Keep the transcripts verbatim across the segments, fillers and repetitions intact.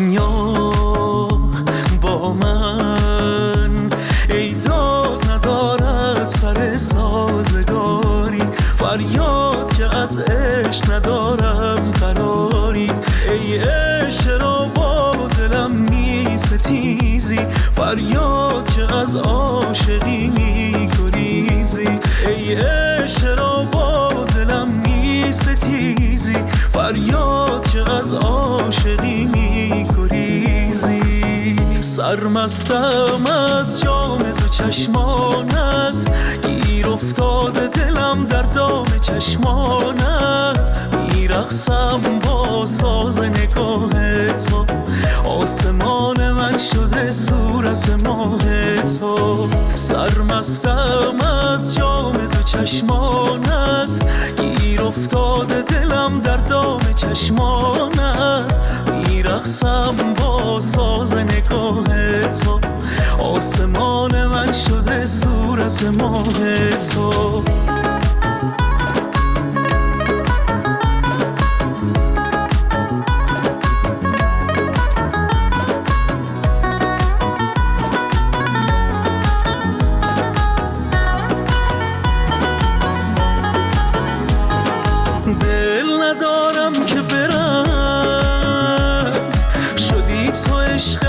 دنیا با من ای داد ندارد سر سازگاری، فریاد که از عشق ندارم قراری. ای عشق را با دلم می ستیزی، فریاد که از عاشقی می گریزی. ای عشق را با دلم می ستیزی، فریاد که از عاشقی می گریزی. سرمستم از جام دو چشمانت، گیر افتاده دلم در دام چشمانت. میرقصم با ساز نگاه تو، آسمان من شده صورت ماه تو. سرمستم از جام دو چشمانت، گیر افتاده دلم در دام چشمانت. میرقصم با ساز نگاه تو، آسمان من شده صورت ماه تو. دل ندارم که برم، شدی تو عشق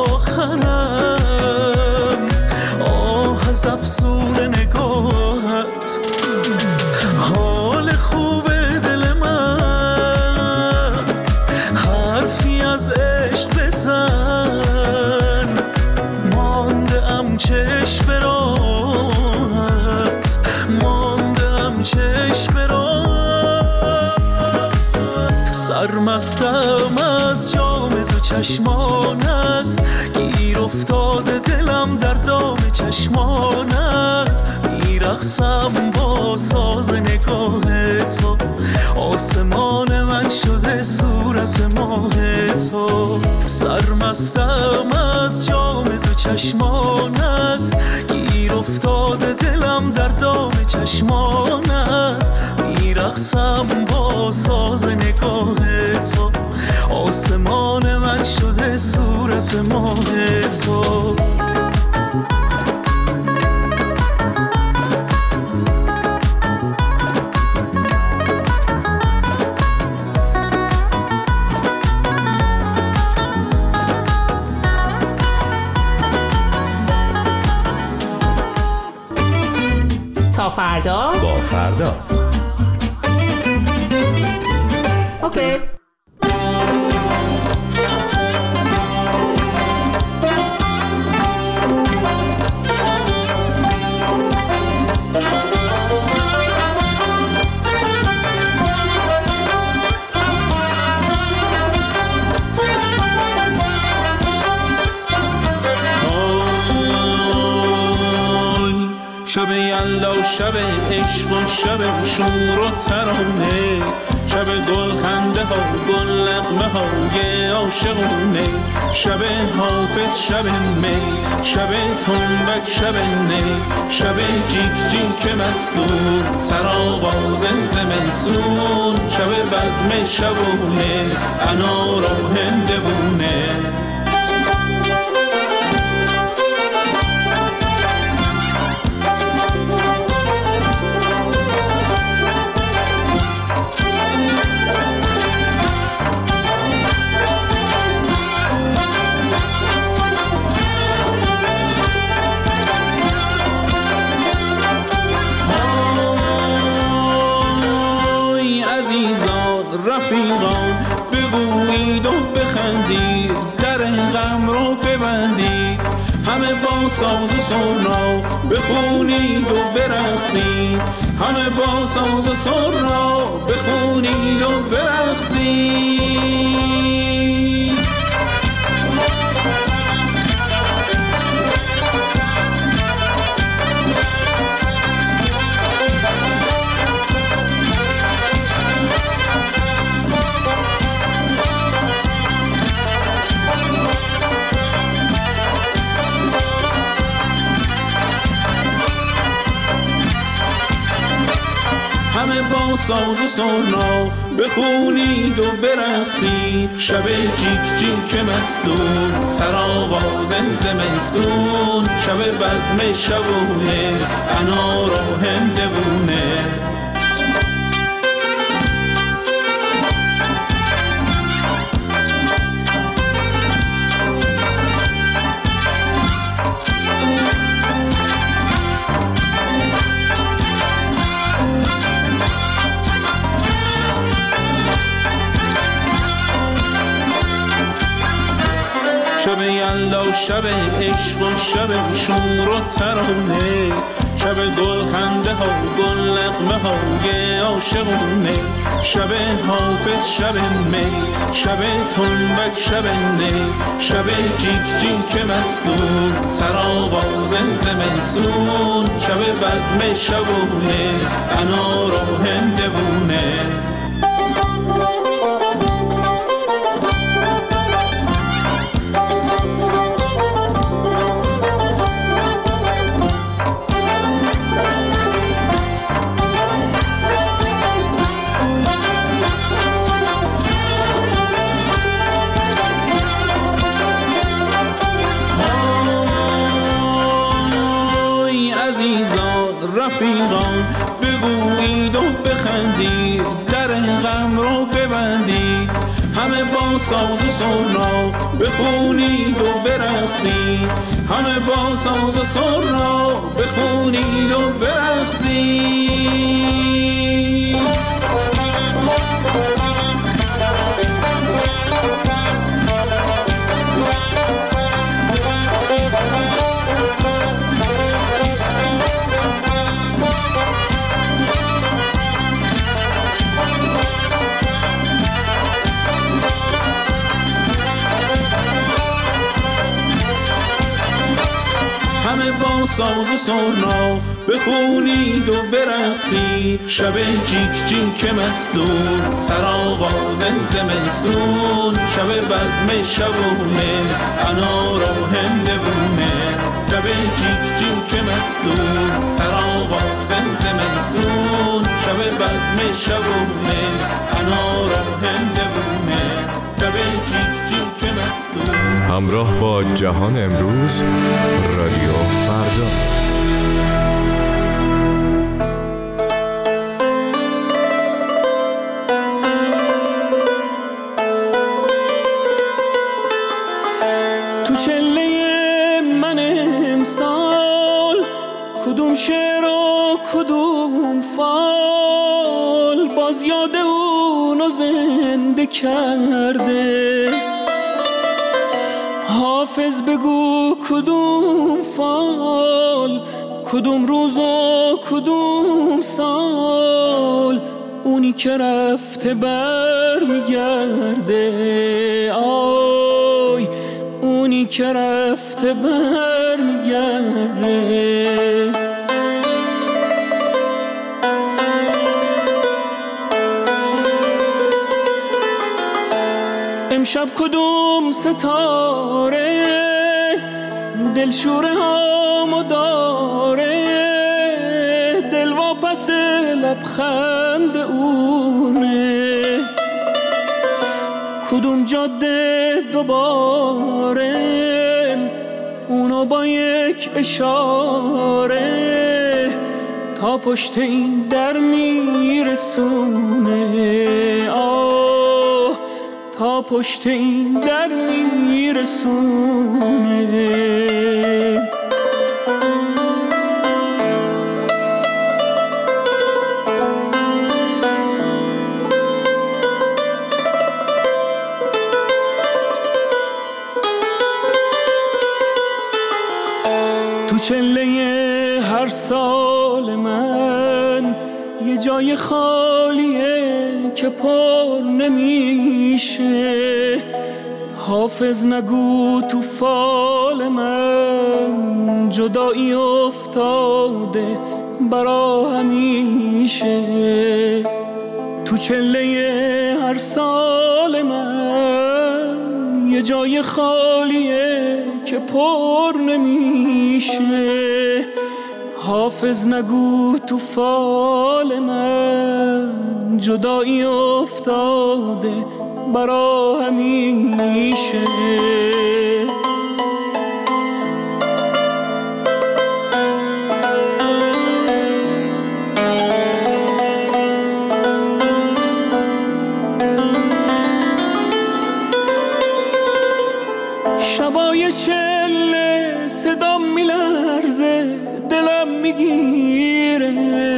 آخرم. آه از افسون نگاهت، حال خوب دل من. حرفی از عشق بزن، مانده ام چشم به راهت، مانده ام چشم به راهت. سرمستم از جام دو چشمانت، گیر افتاده دلم در دام چشمانت. میرقصم با ساز نگاه تو، آسمان من شده صورت ماه تو. سرمستم از جام دو چشمانت، گیر افتاده دلم در دام چشمانت. میرقصم با ساز نگاه تو، آسمان من شده صورت ماه تو. تا فردا با فردا. اوکی. شب یلا، شب عشق و شب شور و ترانه، شب گل خنده ها، گل نغمه های عاشقونه. شب حافظ، شب می، شب تنبک، شب نی، شب جیک جیک مستون، سرآواز زمستون. شب بزم شبونه، انار و هندوونه. رفیقان بگویید و بخندید، در غم رو ببندید. همه با ساز و سرنا بخونید و برقصید، همه با ساز و سرنا بخونید و برقصید. ساز و سرنا بخونید و برقصید شب جیک جیک مستون سرآغاز زمستون شب بزم شبونه انار و هندوونه شب یلا شب عشق و شب شور و ترانه شب گل خنده ها گل نغمه های عاشقونه شب حافظ شب می شب تنبک شب نی شب جیک جیک مستون سرآغاز زمستون شب بزم شبونه انار و هندوونه رفیقان بگویید و بخندید در غم رو ببندید همه با ساز و سرنا بخونید و برقصید همه با ساز و سرنا بخونید و برقصید همه با ساز و سرنا بخونید و برقصید شب جیک جیک مستون سرآغاز زمستون شب بزم شبونه انار و هندوونه شب جیک جیک مستون سرآغاز زمستون شب بزم شبونه انار و هندوونه شب جیک جیک مستون. همراه با جهان امروز رادیو فردا. تو چله من امسال کدوم شعر و کدوم فال باز یاد اونو زنده کرده. حافظ بگو کدوم فال کدوم روز و کدوم سال اونی که رفته بر میگرده. آی اونی که رفته بر میگرده. امشب کدوم ستاره دلشوره هامو داره. دل واپس لبخند اونه. کدوم جاده دوباره اونو با یک اشاره تا پشت این در میرسونه. آه تا پشت این در میرسونه. تو چله هر سال من یه جای خالیه که پر نمیشه. حافظ نگو تو فال من جدایی افتاده برا همیشه. تو چله هر سال من یه جای خالیه که پر نمیشه. حافظ نگو تو فال من جدایی افتاده برا همیشه. شبای چله صدام میلرزه دلم میگیره،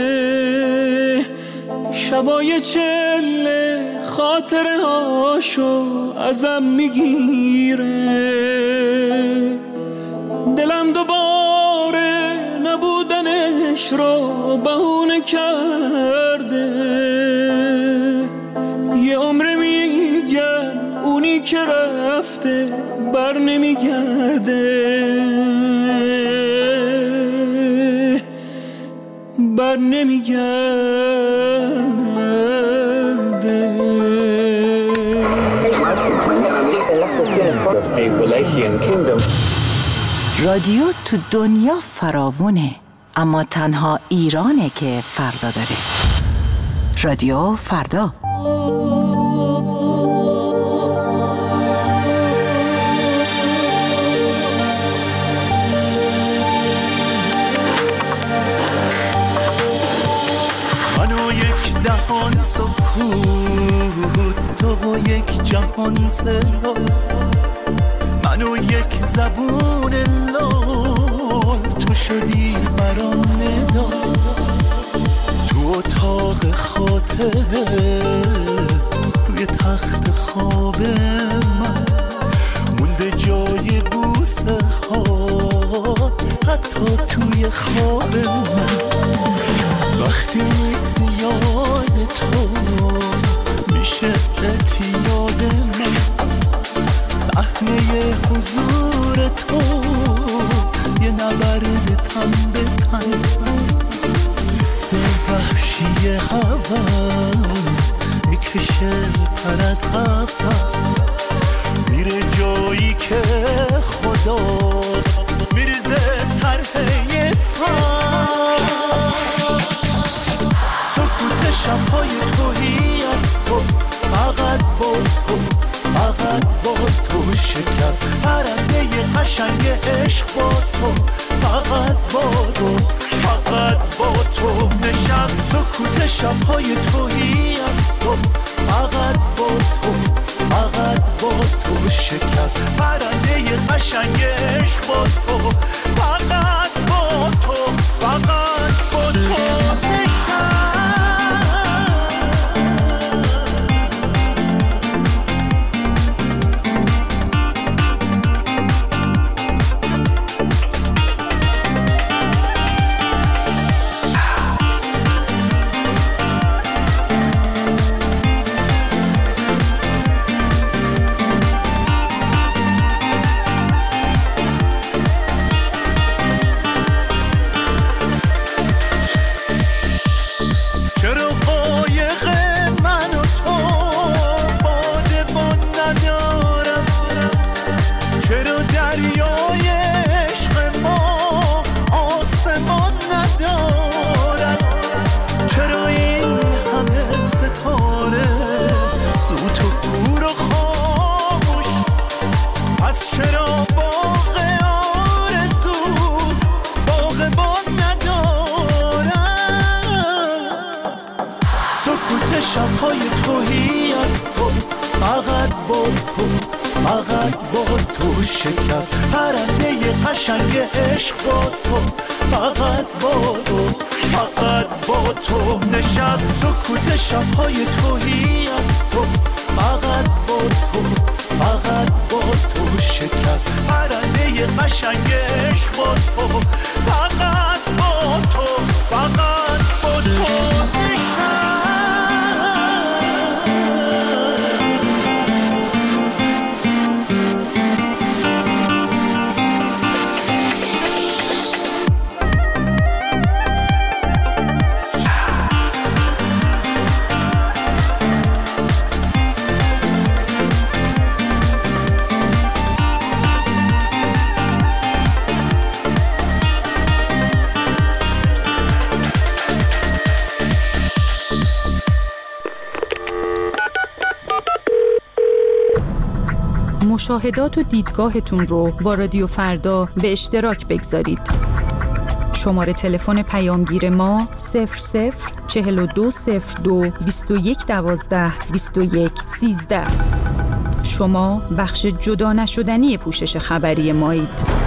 شبای چله خاطره هاشو ازم میگیره، دلم دوباره نبودنش رو بهونه کرده، یه عمر میگن اونی که رفته بر نمیگرده، بر نمیگرده. رادیو تو دنیا فراوونه، اما تنها ایرانه که فردا داره. رادیو فردا. منو یک دهان سکوت، تو و یک جهان صدا، منو یک زبون لال، تو شدی برام ندا، تو اتاق خاطره روی تخت خواب من مونده جای بوسه ها، حتی توی خواب من. وقتی نیست یاد تو میشه اعتیاد من، صحنه حضور تو یه نبرد تن به تن، حس وحشی هوس میکشه پر از قفس، میره جایی که خدا میریزه طرحه فن. سکوت شبهای تویی از تو، فقط با تو، فقط با تو شکست پرنده قشنگ عشق با تو، فقط با تو، فقط با تو نشست. سکوت شبهای تویی از تو، فقط با تو، فقط با تو شکست پرنده قشنگ عشق با تو، فقط با تو، فقط با تو نشست. شبهای تویی از تو، فقط با تو، فقط با تو شکست پرنده قشنگ عشق با تو، فقط با تو، فقط با تو نشست. سکوت شبهای تویی از تو، فقط با تو، فقط با تو شکست پرنده قشنگ عشق با تو، فقط با تو، فقط با تو نشست. مشاهدات و دیدگاهتون رو با رادیو فردا به اشتراک بگذارید. شماره تلفن پیامگیر ما صفر صفر چهل و دو صفر دو بیست و یک دوازده بیست و یک سیزده. شما بخش جدا نشدنی پوشش خبری مایید.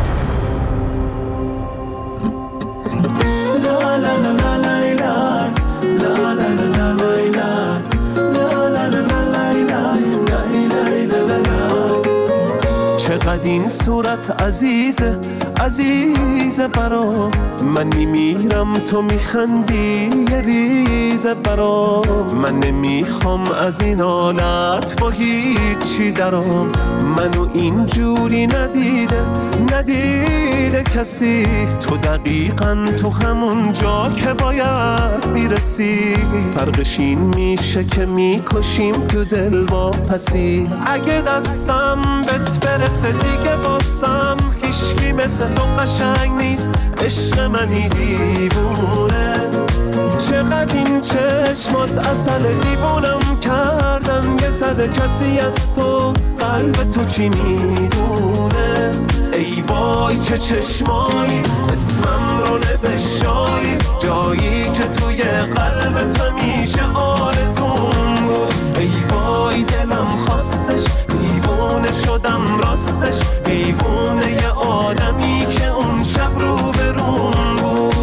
چقدر این صورت عزیزه عزیزه برام، من میمیرم تو میخندی یه ریزه برام. من نمیخوام از این حالت با هیچی درام، منو اینجوری ندیده ندیده کسی. تو دقیقاً تو همون جا که باید میرسی، فرقش این میشه که میکشیم تو دل با پسی. اگه دستم بهت برسه دیگه باسم هیچکی مثل تو قشنگ نیست، عشق منی دیوونه. چقدر این چشمات اصل دیوونم کردن، یه سر کسی از تو قلب تو چی میدونه. ای وای چه چشمایی اسمم رو نوشتایی، جایی که توی قلبت همیشه آرزون بود. ای وای دلم خواستش، دیوونه شدم راستش، دیوونه یه آدمی که اون شب رو برون بود.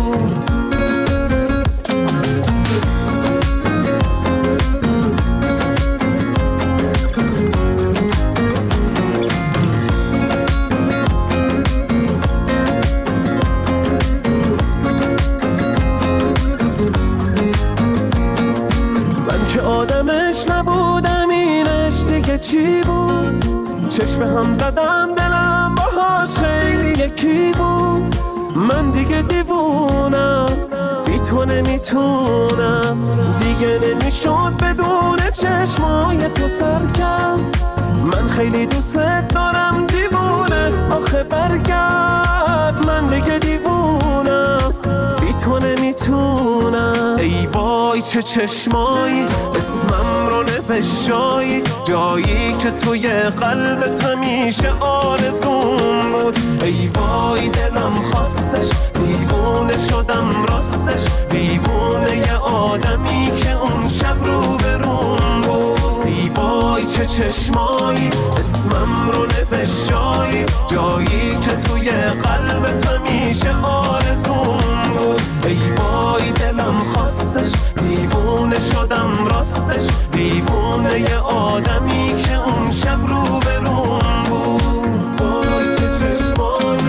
آدمش نبودم اینش دیگه چی بود؟ چشم هم زدم دلم باهاش خیلی یکی بود. من دیگه دیوونم بی تو نمیتونم، دیگه نمیشد بدون چشمای تو سرکم. من خیلی دوست دارم دیوونه، آخه برگرد. من دیگه دیوونم بی تو نمیتونم. ای وای چه چشمایی اسمم رو نوشتایی، جایی که توی قلبت همیشه آرزون بود. ای وای دلم خواستش، دیوونه شدم راستش، دیوونه یه آدمی که اون شب رو برون بود. ای وای چه چشمایی اسمم رو نوشتایی، جایی که توی قلبت همیشه آرزون بود. ای وای دلم خواستش، دیوونه شدم راستش، دیوونه یه آدمی که اون شب رو برون بود. وای چه چشمایی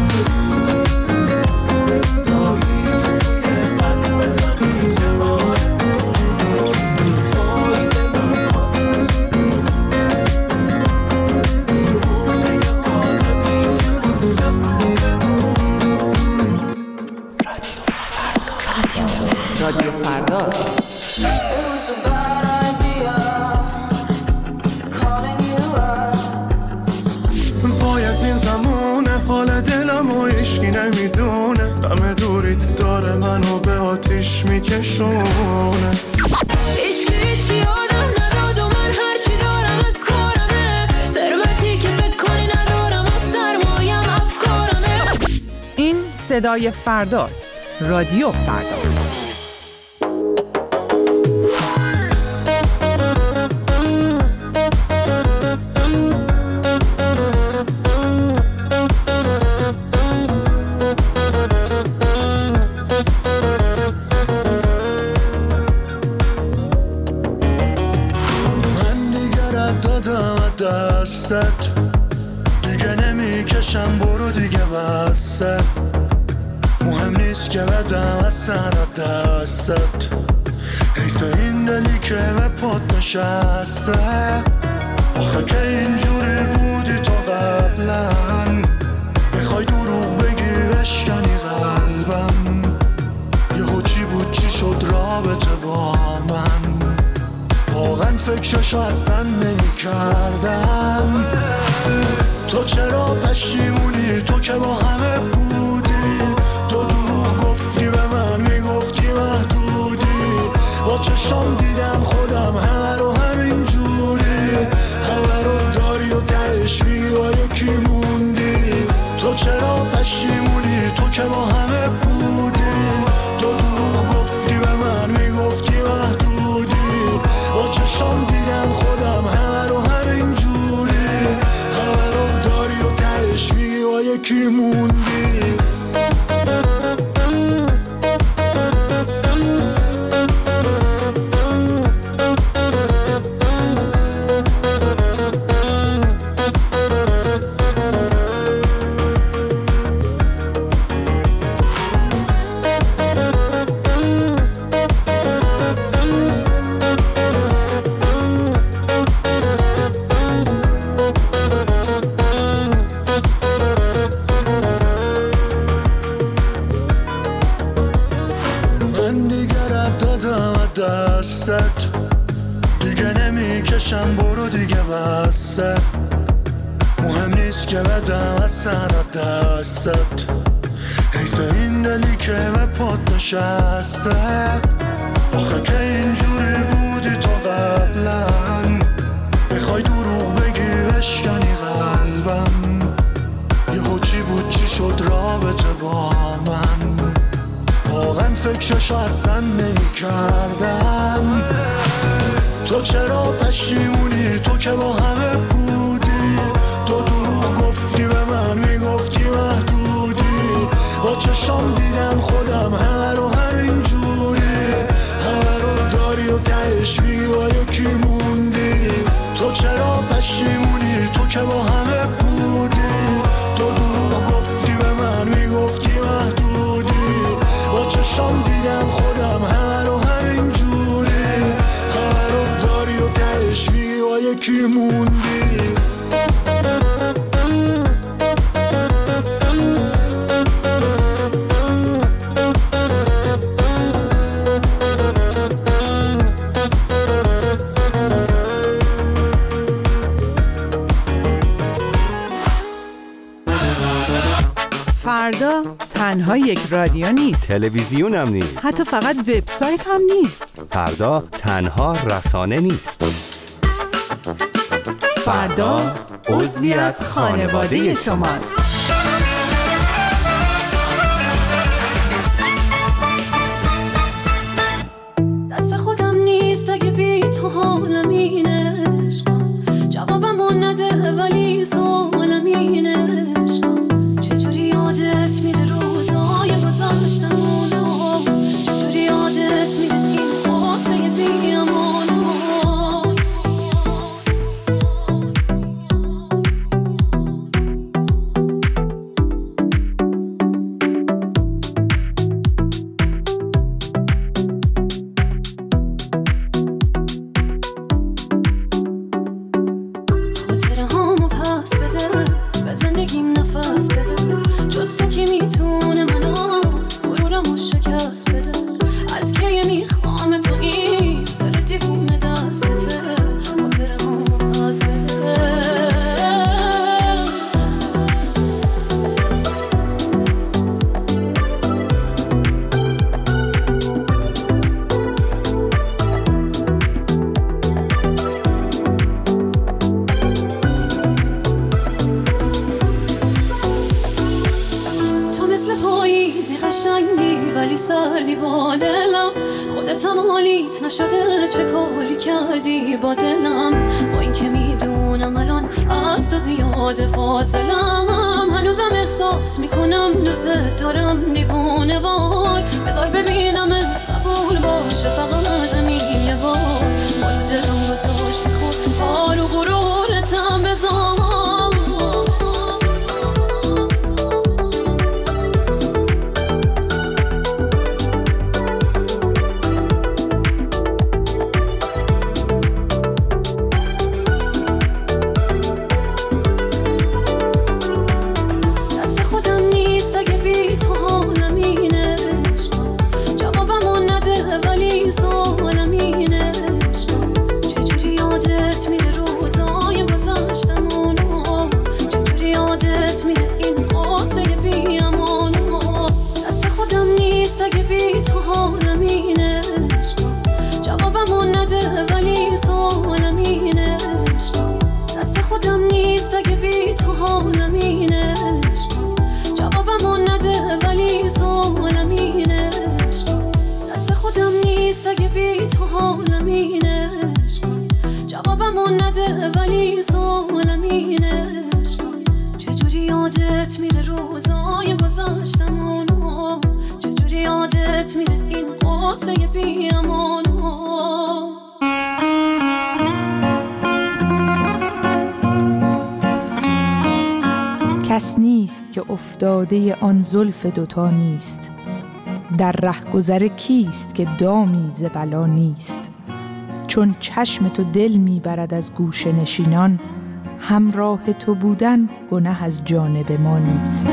جایی که توی قلبت همیشه آرزون بود. وای دلم خواستش، دیوونه یه آدمی که اون شب رو برون بود. رادیو فردا. وای از این زمونه حال دلم و عشقی نمیدونه، غم دوریت داره منو به آتیش میکشونه. عشقی هیچی آدم نداد و من هرچی دارم از کارمه، ثروتی که فکر کنی ندارم و سرمایم افکارمه. این صدای فرداست. رادیو فردا. دستت دیگه نمیکشم، برو دیگه بسته. مهم نیست که بدم از سرت دستت، حیف این دلی که به پات نشسته. آخه که اینجوری بودی تو قبلا، میخوای دروغ بگی بشکنی قلبم. یهو چی بود چی شد رابطه با من، واقعا فکرشو اصلا نمی کردم. تو چرا پشیمونی؟ تو که با همه بودی، تو دروغ گفتی به من، میگفتی محدودی. با چشام دیدم خودم همه رو همین جوری، همه رو داری و تهش میگی یکی موندی. دیگه نمیکشم برو دیگه بسه، مهم نیست که بدم از سر دستت. حیف این دلی که به پات نشسته، آخه که اینجوری بودی تو قبلا. بخوای دروغ بگی بشکنی قلبم، یهو چی بود چی شد رابطه با من. واقعا فکرشو اصلا نمی کردم. تو چرا پشیمونی؟ تو که با همه بودی. تو دروغ گفتی به من، میگفتی محدودی. با چشام دیدم خودم همه رو همین جوری. همه رو داری و تهش میگی با یکی موندی. تو چرا پشیمونی؟ تو که با همه بودی. تو دروغ گفتی به من، میگفتی محدودی. با چشام دیدم خودم همه رو همین جوری. همه رو داری و تهش میگی با یکی موندی. فردا تنها یک رادیو نیست، تلویزیون هم نیست، حتی فقط وبسایت هم نیست. فردا تنها رسانه نیست. فردا عضوی از خانواده شماست. دست خودم نیست اگه بی تو حالم این عشقم. جوابمو نده ولی سوالم این عشقم. چجوری یادت میره روزای گذشتمونو، چجوری یادت میره این خواسته بی امانو. خاطره هامو پس بده، به زندگیم نفس بده. جز تو کی میتونه منو غرورمو شکست بده. از کی میخوام تو این دل دیوونه دستته. خاطره هامو پس بده. تو مثل پاییزی قشنگی ولی سردی با دلم. خودت هم حالیت نشده چه کاری کردی با دلم. با این که میدونم الان از تو زیاد فاصلم، هنوزم احساس میکنم دوست دارم دیوونه وار. بذار ببینمت قبول باشه فقط همین یه بار. حالا دلم گذاشتی خود بار و غرورتم بذار. ولی سوالم این عشق چجوری یادت میره روزای گذشتمونو، چجوری یادت میره این قصه بی امانو. کس نیست که افتاده آن زلف دوتا نیست، در ره گذر کیست که دامی ز بلا نیست. چون چشم تو دل میبرد از گوشه نشینان، همراه تو بودن گناه از جانب ما نیست.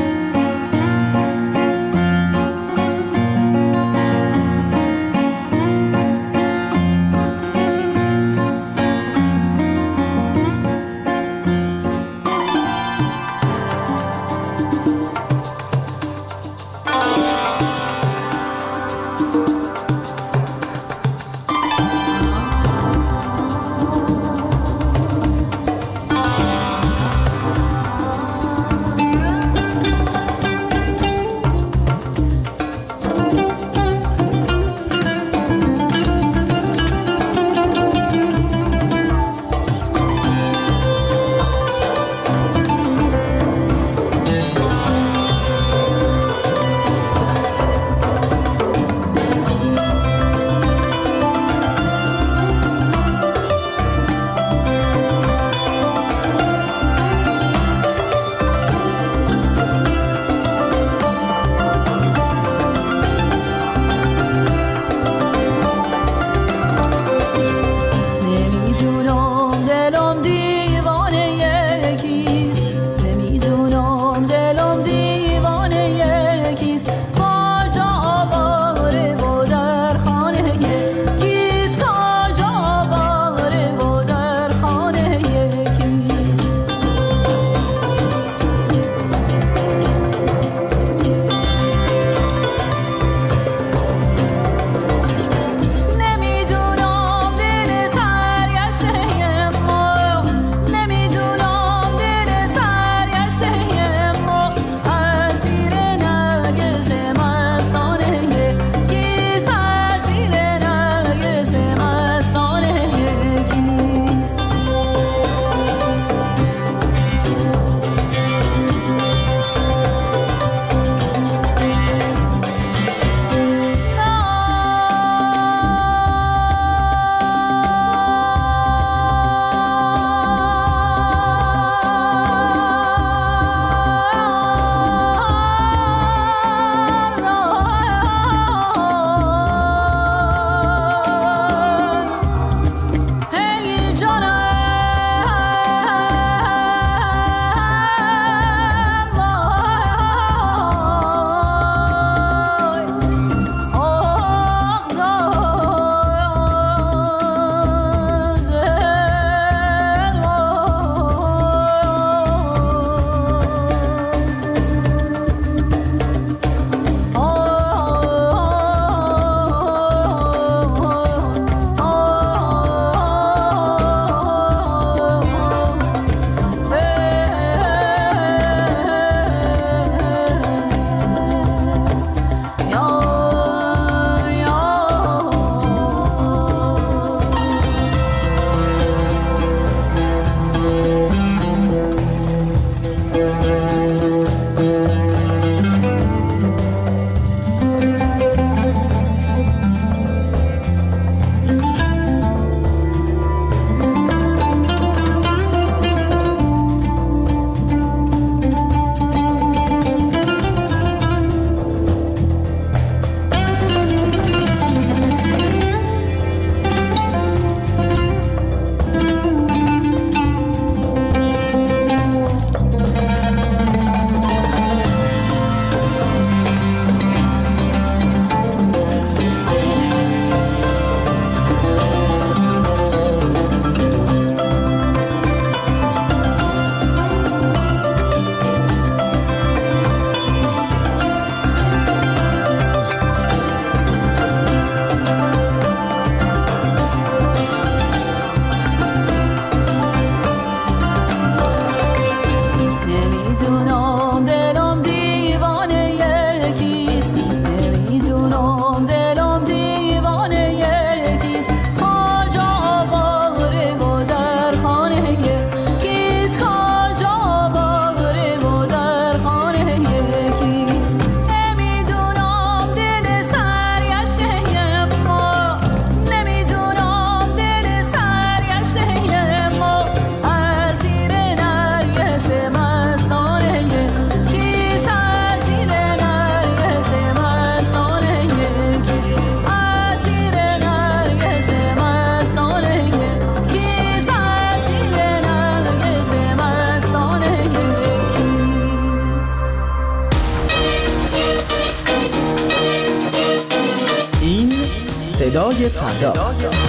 صدای فردا.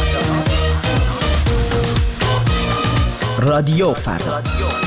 رادیو فردا.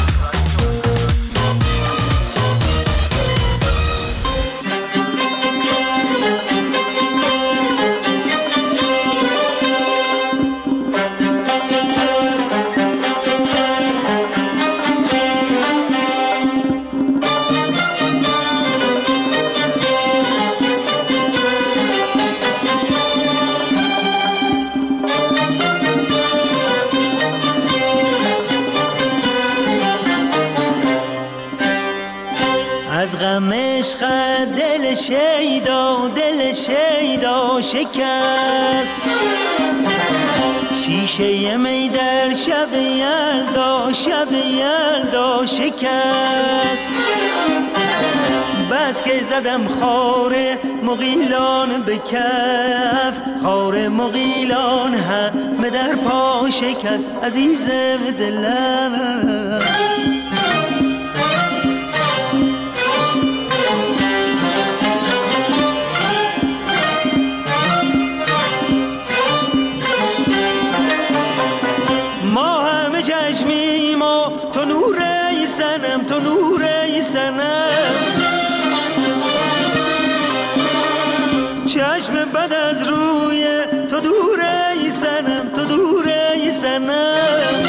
از غم عشق دل شیدا دل شیدا شکست، شیشه می در شب یلدا شب یلدا شکست. بس که زدم خار مغیلان به کف، خار مغیلان همه در پا شکست. عزیزم دلم تو نور سنم، چشم بد از روی تو دور ای سنم، تو دور ای سنم.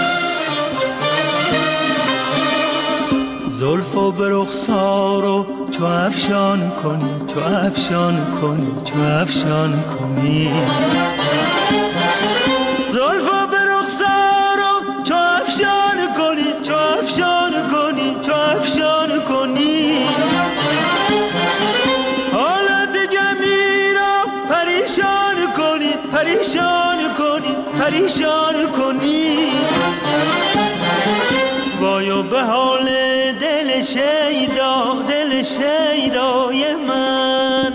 زلف و به رخسارو چو افشان کنی، چو افشان کنی، چو افشان کنی. زلف و به رخسارو چو افشان کنی، چو افشان کنی، چو افشان کنی. حالت جمعی را پریشان کنی، پریشان کنی، پریشان کنی. وایو به حال دل شیدا دل شیدای من،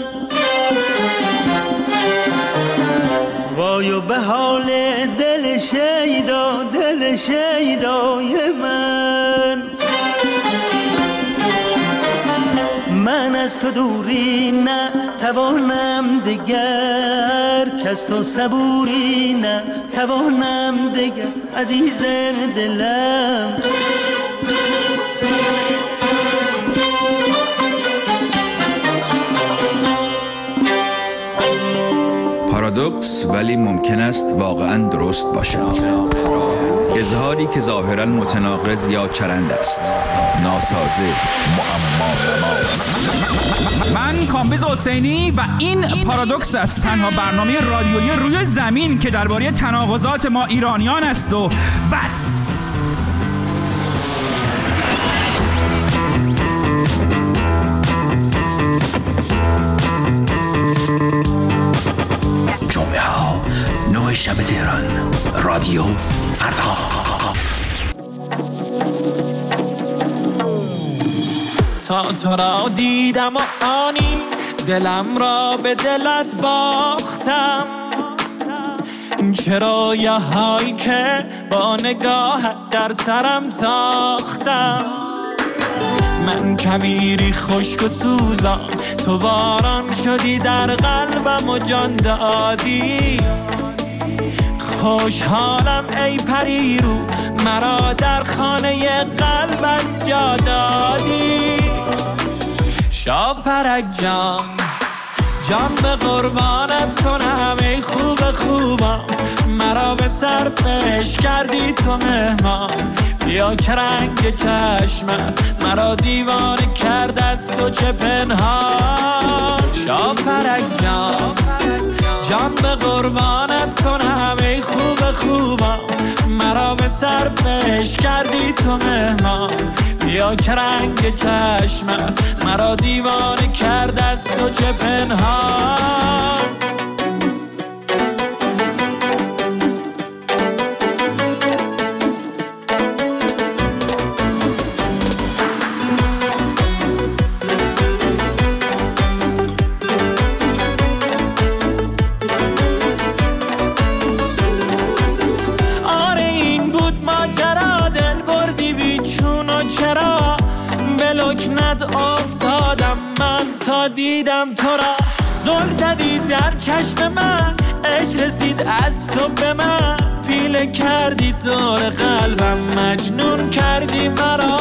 وایو به حال دل شیدا دل شیدای من. من از تو دوری نه توانم دگر، کس تو صبوری نه توانم دگر. عزیزم دلم پارادوکس ولی ممکن است واقعاً درست باشد. اظهاری که ظاهراً متناقض یا چرند است، ناسازه، معما. من کامبیز حسینی و این پارادوکس است، تنها برنامه رادیویی روی زمین که درباره تناقضات ما ایرانیان است و بس. جمعه ها نه شب تهران، رادیو فردا. تا تو را دیدم و آنی دلم را به دلت باختم. چرا یه هایی که با نگاهت در سرم ساختم. من کمیری خشک و سوزان، تو باران شدی در قلبم و جان دادی. خوشحالم ای پریرو، مرا در خانه قلبت جا دادی. شاپرک جان جان به قربانت کنم ای خوب خوبم. مرا به صرفش کردی تو مهمان. بیا که رنگ چشمت مرا دیوانه کرد از تو چه پنهان. شاپرک جان جان به قربانت کنم ای خوب خوبم. مرا به صرفش کردی تو مهمان. بیا که رنگ چشمت مرا دیوانه کرد از تو چه پنهان. افتادم من تا دیدم تو را. زل زدی در چشم من عشق رسید از تو به من، پیله کردی دور قلبم، مجنون کردی مرا.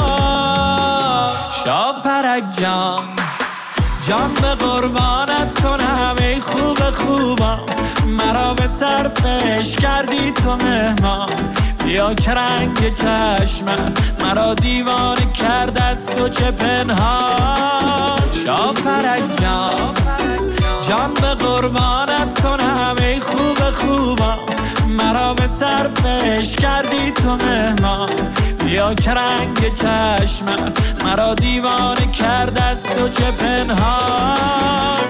شاپرک جان جان به قربانت کنم ای خوب خوبم، مرا به صرفش کردی تو مهمان. بیا که رنگ چشمت مرا دیوانه کرد از تو چه پنهان. شاپرک جان جان به قربانت کنم ای خوب خوبم، مرا به صرفش کردی تو مهمان. بیا که رنگ چشمت مرا دیوانه کرد از تو چه پنهان.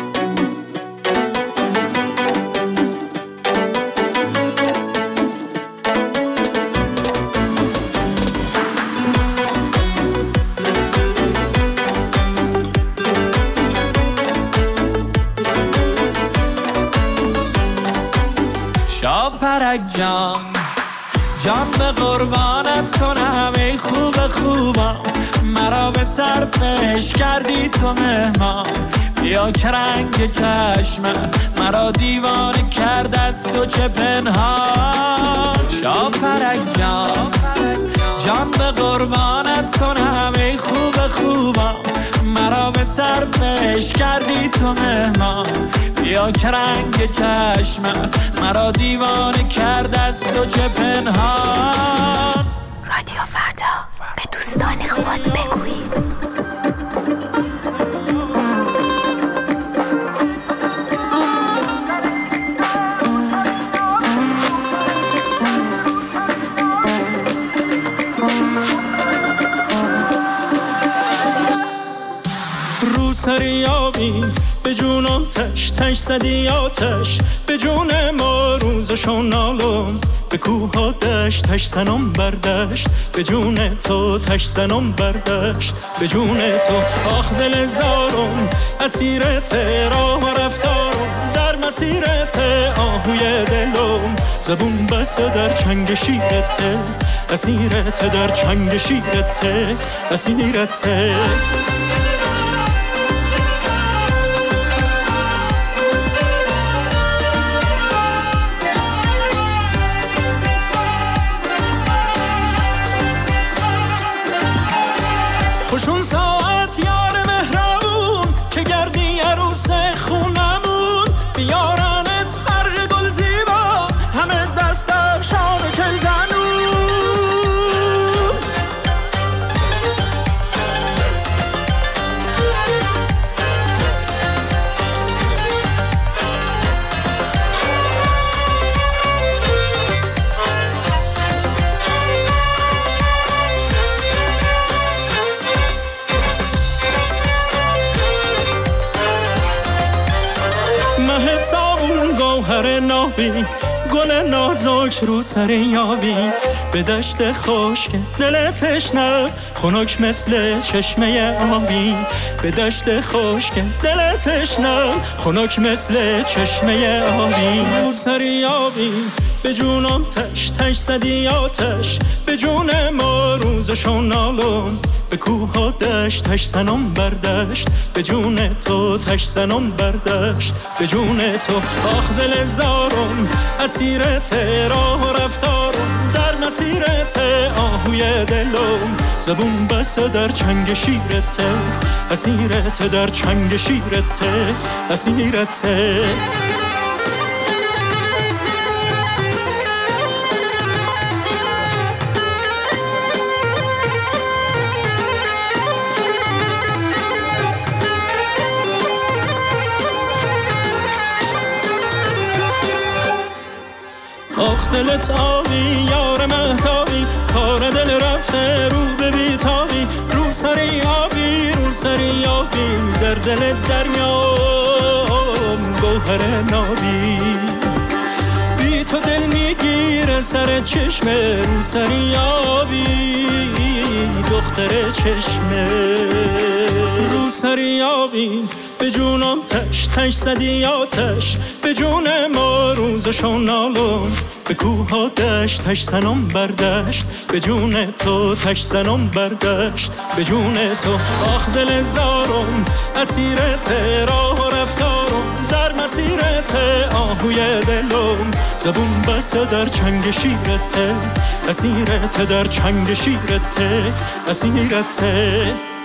شاپرک جان جان به قربانت کنم ای خوب خوبم، مرا به صرفش کردی تو مهمان. بیا که رنگ چشمت مرا دیوانه کرد از تو چه پنهان. شاپرک جان جان به قربانت کنم ای خوب خوبم، مرا به صرفش کردی تو مهمان. بیا که رنگ چشمت مرا دیوانه کرد از تو چه پنهان. رادیو فردا به دوستان خود بگویید. رو سری آبی به جونم تش تش زدی آتش، به جون ما روزشو نالم، به کوه ها دشت تش زنم بردشت، به جون تو تش زنم بردشت، به جون تو. آخ دل زارم اسیرت راه و رفتارم، در مسیرت آهوی دلم، زبون بسته در چنگ شیرت، اسیرت در چنگ شیرت، اسیرت. خوشون ساعت یار مهربون که گردی عروس خونمون، بیارنت هر گل زیبا همه دست افشان و چل زنون. مه صابون گوهر نابی، گل نازک رو سر یابی، به دشت خشک دل تشنه خنک مثل چشمه آبی، به دشت خشک دل تشنه خنک مثل چشمه آبی. رو سر یابی به جونم تش تش زدی آتش، به جون ما روزشو نالم، به کوه ها دشت تش زنم بردشت، به جون تو تش زنم بردشت، به جون تو. آخ دل زارم اسیرت راه و رفتارم، در مسیرت آهوی دلم، زبون بسته در چنگ شیرت، اسیرت در چنگ شیرت، اسیرت. آخ دلت آبی یار مهتابی، کار دل رفته رو به بیتابی، رو سری آبی رو سری آبی، در دل درمیام گوهر نابی. بی تو دل میگیره سر چشمه، رو سری آبی دختر چشمه. رو سری آبی به جونم تش تش زدی آتش، به جون ما روزشو نالم، به کوه ها دشت تش زنم بردشت، به جون تو تش زنم بردشت، به جون تو. آخ دل زارم اسیرت راه و رفتارم، در اسیرته آهوی دلم زبون بسته در چنگ شیرته اسیرته در چنگ شیرته اسیرته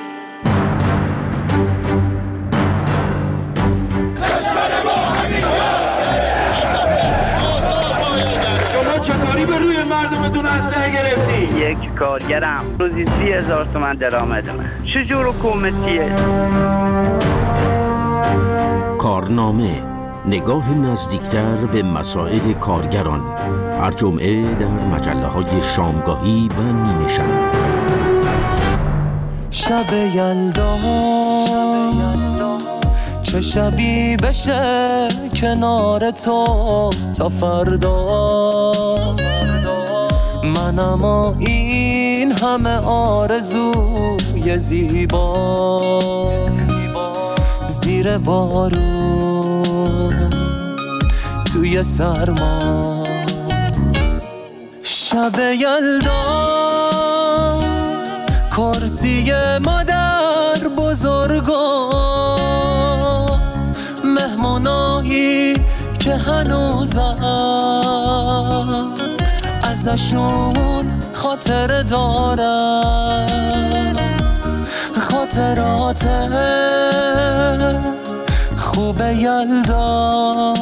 چطوری به روی مردمتون اسلحه گرفتی؟ یک کارگرم روزی سی هزار تومن درآمدمه. چجور حکومتیه؟ کارنامه، نگاه نزدیکتر به مسائل کارگران، هر جمعه در مجله های شامگاهی و نیمه شب. شب یلدا چه شبی بشه کنار تو تا فردا، من اما این همه آرزوی زیبا زیر بارون توی سرما. شب یلدا کرسی مادر بزرگا، مهمونایی که هنوزم ازشون خاطر دارم، خاطرات خوب یلدا.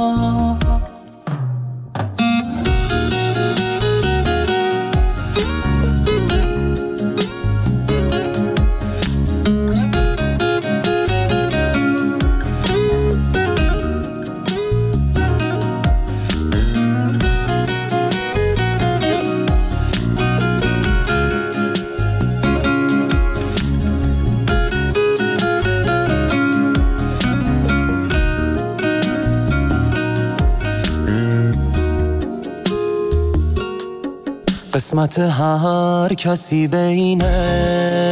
قسمت هر کسی بینه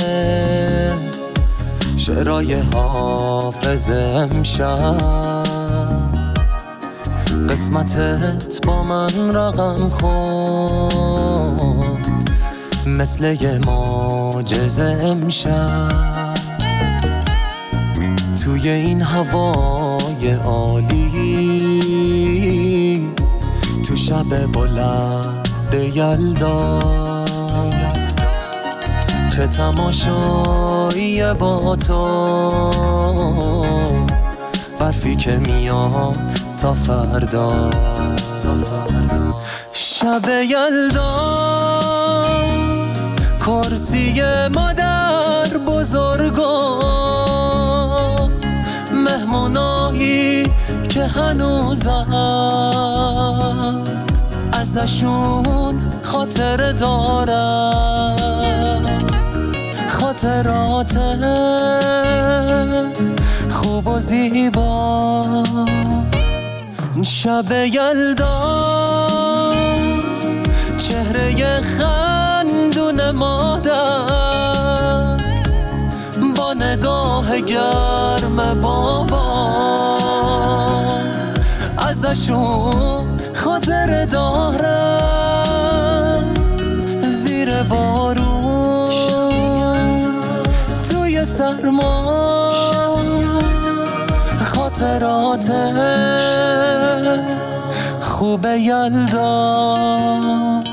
شعرهای حافظ امشب، قسمتت با من رقم خورد مثل یه معجزه امشب. توی این هوای عالی، تو شب بلند یلدا، چه تماشایی با تو، برفی که میاد تا فردا تا فردا. شب یلدا کرسی مادر بزرگا، مهمونایی که هنوزم ازشون خاطر دارم، خاطرات خوب و زیبا. شب یلدا چهره خندون مادر با نگاه گرم بابا، ازشون خاطر دارم زیر بارون توی سرما. خاطرات خوب یلدا.